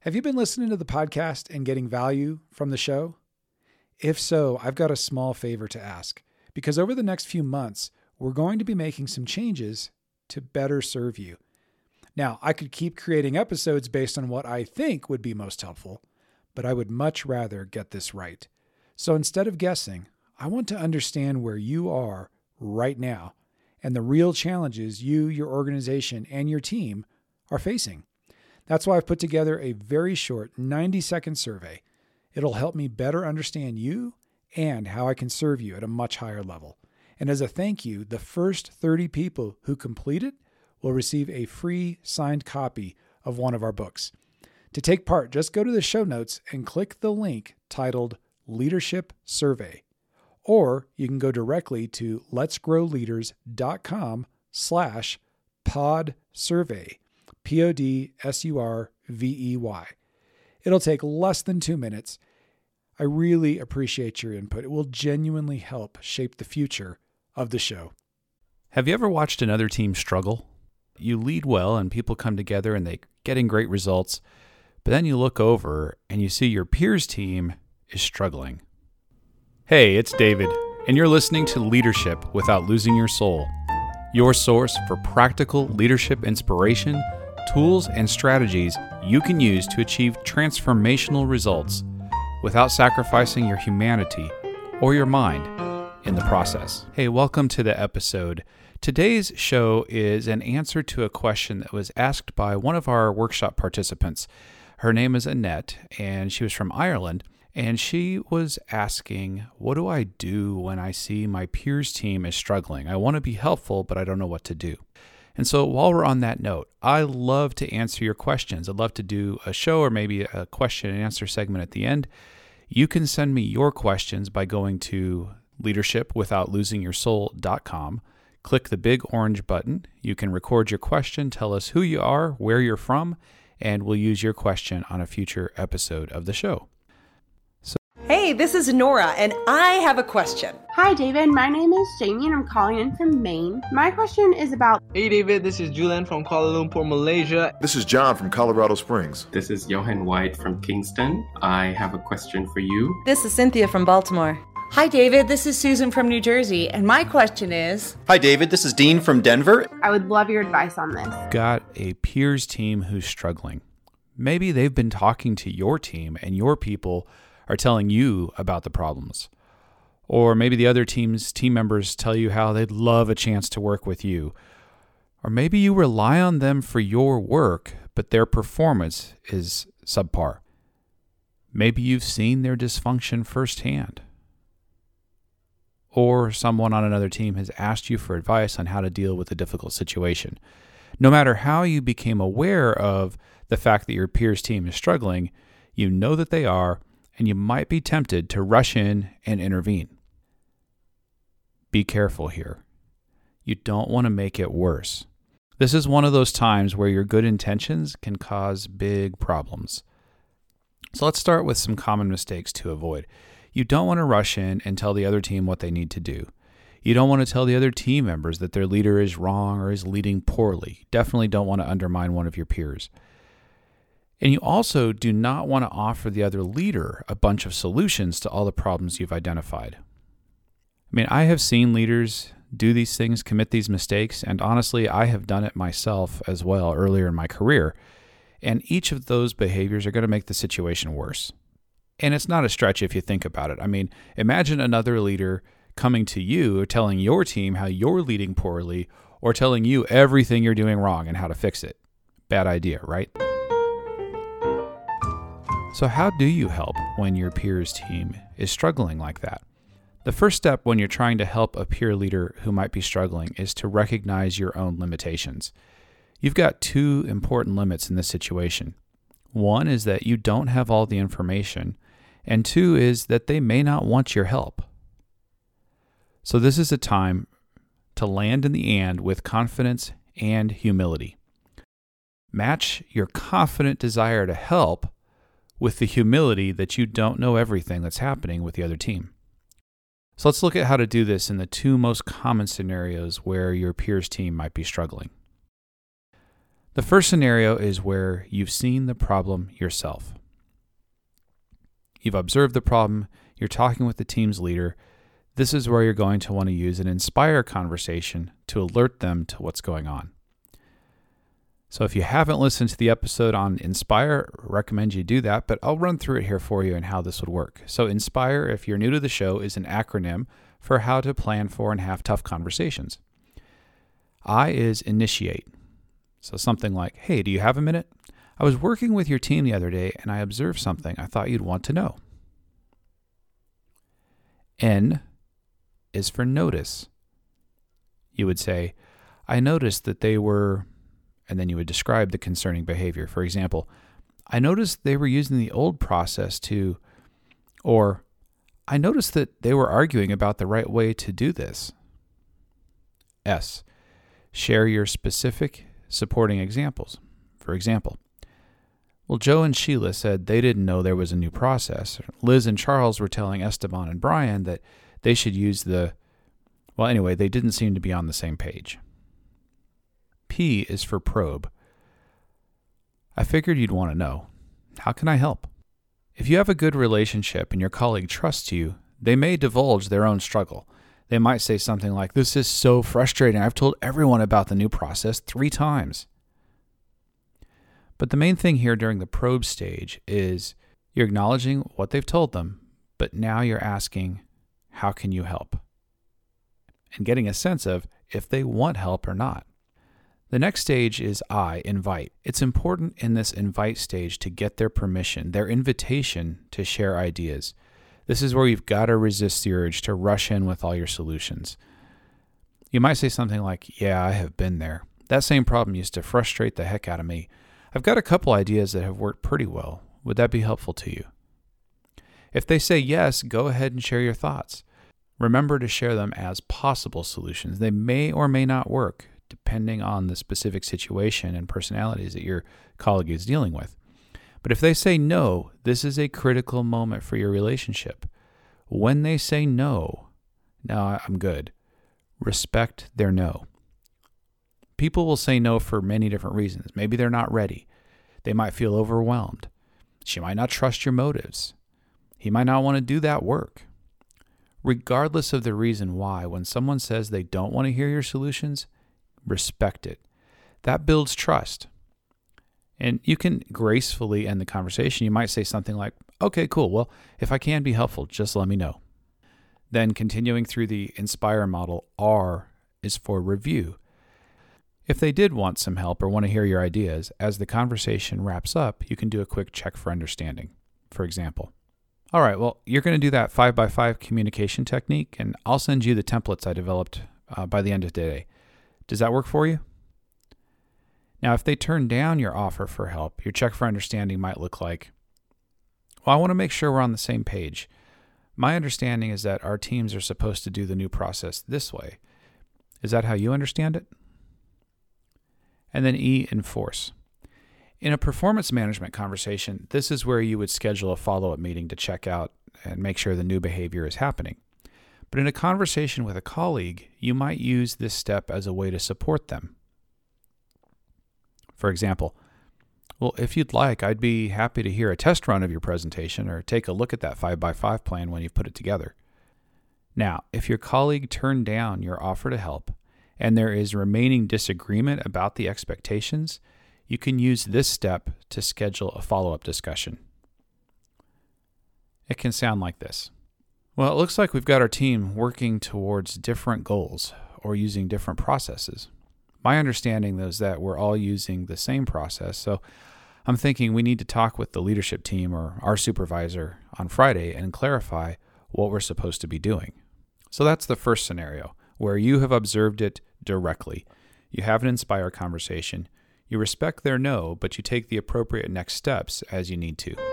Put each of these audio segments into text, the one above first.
Have you been listening to the podcast and getting value from the show? If so, I've got a small favor to ask, because over the next few months, we're going to be making some changes to better serve you. Now, I could keep creating episodes based on what I think would be most helpful, but I would much rather get this right. So instead of guessing, I want to understand where you are right now and the real challenges you, your organization, and your team are facing. That's why I've put together a very short 90-second survey. It'll help me better understand you and how I can serve you at a much higher level. And as a thank you, the first 30 people who complete it will receive a free signed copy of one of our books. To take part, just go to the show notes and click the link titled Leadership Survey. Or you can go directly to letsgrowleaders.com/podsurvey. PODSURVEY. It'll take less than 2 minutes. I really appreciate your input. It will genuinely help shape the future of the show. Have you ever watched another team struggle? You lead well and people come together and they're getting great results, but then you look over and you see your peers' team is struggling. Hey, it's David, and you're listening to Leadership Without Losing Your Soul, your source for practical leadership inspiration, tools, and strategies you can use to achieve transformational results without sacrificing your humanity or your mind in the process. Hey, welcome to the episode. Today's show is an answer to a question that was asked by one of our workshop participants. Her name is Annette, and she was from Ireland, and she was asking, what do I do when I see my peers' team is struggling? I want to be helpful, but I don't know what to do. And so while we're on that note, I love to answer your questions. I'd love to do a show or maybe a question and answer segment at the end. You can send me your questions by going to leadershipwithoutlosingyoursoul.com. Click the big orange button. You can record your question, tell us who you are, where you're from, and we'll use your question on a future episode of the show. Hey, this is Nora, and I have a question. Hi, David. My name is Jamie, and I'm calling in from Maine. My question is about... Hey, David. This is Julian from Kuala Lumpur, Malaysia. This is John from Colorado Springs. This is Johan White from Kingston. I have a question for you. This is Cynthia from Baltimore. Hi, David. This is Susan from New Jersey, and my question is... Hi, David. This is Dean from Denver. I would love your advice on this. Got a peers team who's struggling. Maybe they've been talking to your team, and your people are telling you about the problems. Or maybe the other team members tell you how they'd love a chance to work with you. Or maybe you rely on them for your work, but their performance is subpar. Maybe you've seen their dysfunction firsthand. Or someone on another team has asked you for advice on how to deal with a difficult situation. No matter how you became aware of the fact that your peers' team is struggling, you know that they are, and you might be tempted to rush in and intervene. Be careful here. You don't want to make it worse. This is one of those times where your good intentions can cause big problems. So let's start with some common mistakes to avoid. You don't want to rush in and tell the other team what they need to do. You don't want to tell the other team members that their leader is wrong or is leading poorly. Definitely don't want to undermine one of your peers. And you also do not want to offer the other leader a bunch of solutions to all the problems you've identified. I mean, I have seen leaders do these things, commit these mistakes, and honestly, I have done it myself as well earlier in my career. And each of those behaviors are going to make the situation worse. And it's not a stretch if you think about it. I mean, imagine another leader coming to you or telling your team how you're leading poorly or telling you everything you're doing wrong and how to fix it. Bad idea, right? So how do you help when your peers' team is struggling like that? The first step when you're trying to help a peer leader who might be struggling is to recognize your own limitations. You've got two important limits in this situation. One is that you don't have all the information, and two is that they may not want your help. So this is a time to land in the and with confidence and humility. Match your confident desire to help with the humility that you don't know everything that's happening with the other team. So let's look at how to do this in the two most common scenarios where your peers' team might be struggling. The first scenario is where you've seen the problem yourself. You've observed the problem, you're talking with the team's leader. This is where you're going to want to use an Inspire conversation to alert them to what's going on. So if you haven't listened to the episode on Inspire, I recommend you do that, but I'll run through it here for you and how this would work. So Inspire, if you're new to the show, is an acronym for how to plan for and have tough conversations. I is initiate. So something like, hey, do you have a minute? I was working with your team the other day and I observed something I thought you'd want to know. N is for notice. You would say, I noticed that they were, and then you would describe the concerning behavior. For example, I noticed they were using the old process to, or I noticed that they were arguing about the right way to do this. S, share your specific supporting examples. For example, well, Joe and Sheila said they didn't know there was a new process. Liz and Charles were telling Esteban and Brian that they should use they didn't seem to be on the same page. P is for probe. I figured you'd want to know. How can I help? If you have a good relationship and your colleague trusts you, they may divulge their own struggle. They might say something like, this is so frustrating. I've told everyone about the new process 3 times. But the main thing here during the probe stage is you're acknowledging what they've told them, but now you're asking, how can you help? And getting a sense of if they want help or not. The next stage is I, invite. It's important in this invite stage to get their permission, their invitation to share ideas. This is where you've got to resist the urge to rush in with all your solutions. You might say something like, yeah, I have been there. That same problem used to frustrate the heck out of me. I've got a couple ideas that have worked pretty well. Would that be helpful to you? If they say yes, go ahead and share your thoughts. Remember to share them as possible solutions. They may or may not work, depending on the specific situation and personalities that your colleague is dealing with. But if they say no, this is a critical moment for your relationship. When they say no, I'm good. Respect their no. People will say no for many different reasons. Maybe they're not ready. They might feel overwhelmed. She might not trust your motives. He might not want to do that work. Regardless of the reason why, when someone says they don't want to hear your solutions, respect it. That builds trust. And you can gracefully end the conversation. You might say something like, okay, cool. Well, if I can be helpful, just let me know. Then continuing through the Inspire model, R is for review. If they did want some help or want to hear your ideas, as the conversation wraps up, you can do a quick check for understanding. For example, all right, well, you're going to do that 5x5 communication technique, and I'll send you the templates I developed by the end of today. Does that work for you? Now, if they turn down your offer for help, your check for understanding might look like, well, I want to make sure we're on the same page. My understanding is that our teams are supposed to do the new process this way. Is that how you understand it? And then E, enforce. In a performance management conversation, this is where you would schedule a follow-up meeting to check out and make sure the new behavior is happening. But in a conversation with a colleague, you might use this step as a way to support them. For example, well, if you'd like, I'd be happy to hear a test run of your presentation or take a look at that 5x5 plan when you've put it together. Now, if your colleague turned down your offer to help and there is remaining disagreement about the expectations, you can use this step to schedule a follow-up discussion. It can sound like this. Well, it looks like we've got our team working towards different goals or using different processes. My understanding is that we're all using the same process, so I'm thinking we need to talk with the leadership team or our supervisor on Friday and clarify what we're supposed to be doing. So that's the first scenario, where you have observed it directly. You have an Inspire conversation. You respect their no, but you take the appropriate next steps as you need to.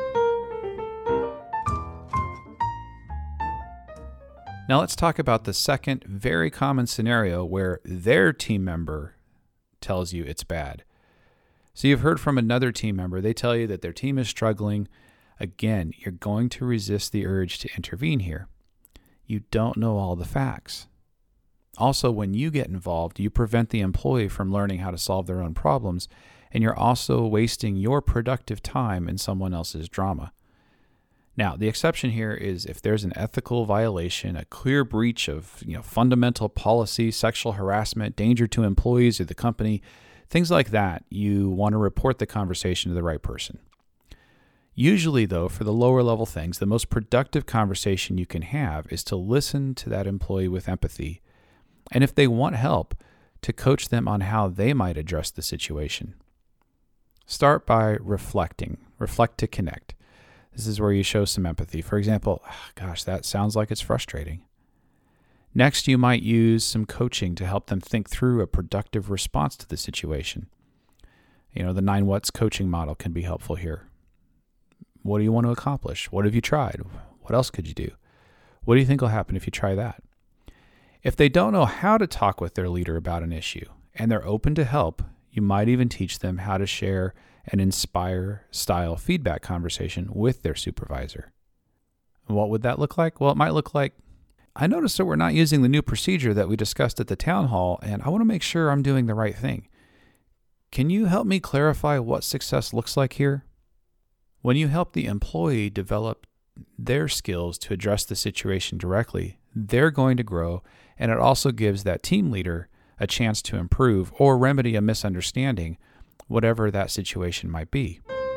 Now let's talk about the second very common scenario where their team member tells you it's bad. So you've heard from another team member. They tell you that their team is struggling. Again, you're going to resist the urge to intervene here. You don't know all the facts. Also, when you get involved, you prevent the employee from learning how to solve their own problems, and you're also wasting your productive time in someone else's drama. Now, the exception here is if there's an ethical violation, a clear breach of fundamental policy, sexual harassment, danger to employees or the company, things like that, you want to report the conversation to the right person. Usually, though, for the lower level things, the most productive conversation you can have is to listen to that employee with empathy, and if they want help, to coach them on how they might address the situation. Start by reflecting. Reflect to connect. This is where you show some empathy. For example, gosh, that sounds like it's frustrating. Next, you might use some coaching to help them think through a productive response to the situation. The 9 What's coaching model can be helpful here. What do you want to accomplish? What have you tried? What else could you do? What do you think will happen if you try that? If they don't know how to talk with their leader about an issue and they're open to help, you might even teach them how to share an inspire style feedback conversation with their supervisor. And what would that look like? Well, it might look like, I noticed that we're not using the new procedure that we discussed at the town hall, and I want to make sure I'm doing the right thing. Can you help me clarify what success looks like here? When you help the employee develop their skills to address the situation directly, they're going to grow, and it also gives that team leader a chance to improve or remedy a misunderstanding, whatever that situation might be.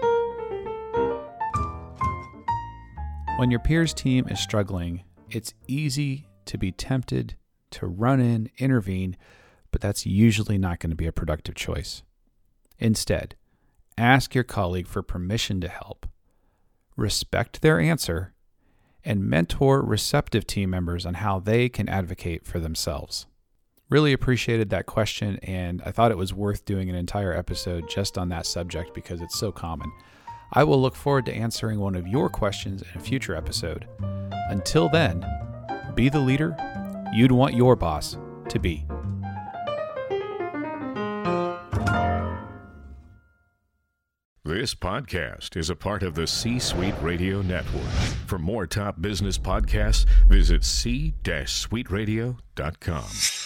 When your peers' team is struggling, it's easy to be tempted to run in, intervene, but that's usually not going to be a productive choice. Instead, ask your colleague for permission to help, respect their answer, and mentor receptive team members on how they can advocate for themselves. Really appreciated that question, and I thought it was worth doing an entire episode just on that subject because it's so common. I will look forward to answering one of your questions in a future episode. Until then, be the leader you'd want your boss to be. This podcast is a part of the C-Suite Radio Network. For more top business podcasts, visit c-suiteradio.com.